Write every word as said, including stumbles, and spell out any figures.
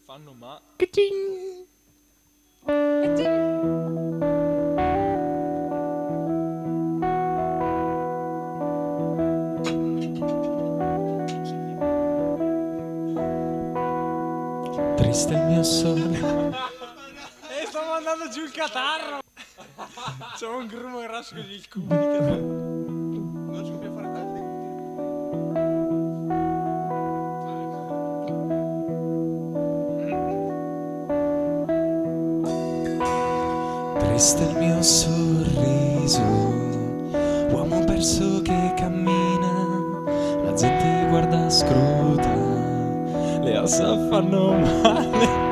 fanno ma... Ka-ching! Triste il mio sole. E stavo andando giù il catarro! C'è un grumo grasso con il culo di catarro. Non riesco più a fare altri. Triste il mio sorriso, uomo perso che cammina, la gente guarda scruta, le ossa fanno male.